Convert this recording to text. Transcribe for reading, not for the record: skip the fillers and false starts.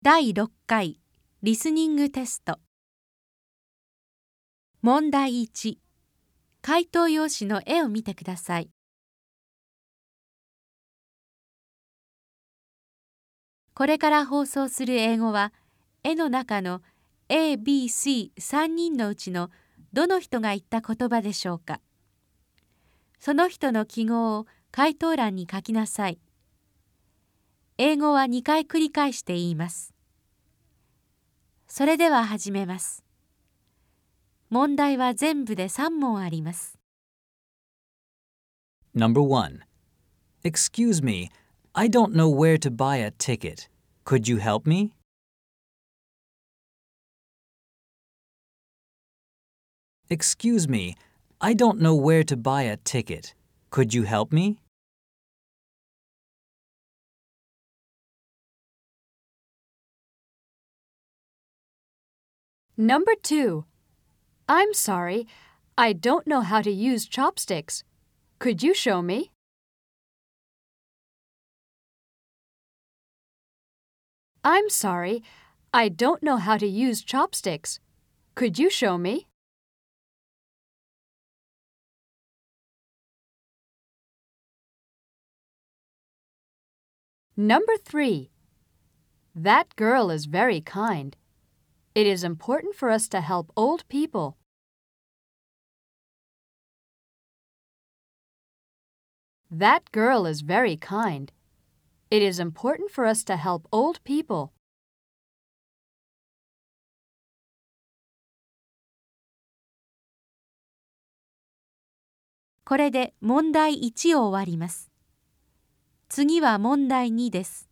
第6回リスニングテスト。問題1、回答用紙の絵を見てください。これから放送する英語は、絵の中の A、B、C3 人のうちのどの人が言った言葉でしょうか。その人の記号を回答欄に書きなさい。英語は2回繰り返して言います。それでは始めます。問題は全部で3問あります。 Number 1. Excuse me, I don't know where to buy a ticket. Could you help me? Excuse me, I don't know where to buy a ticket. Could you help me? Number 2. I'm sorry, I don't know how to use chopsticks. Could you show me? I'm sorry, I don't know how to use chopsticks. Could you show me? Number 3. That girl is very kind. It is important for us to help old people. That girl is very kind. It is important for us to help old people. これで問題1を終わります。次は問題2です。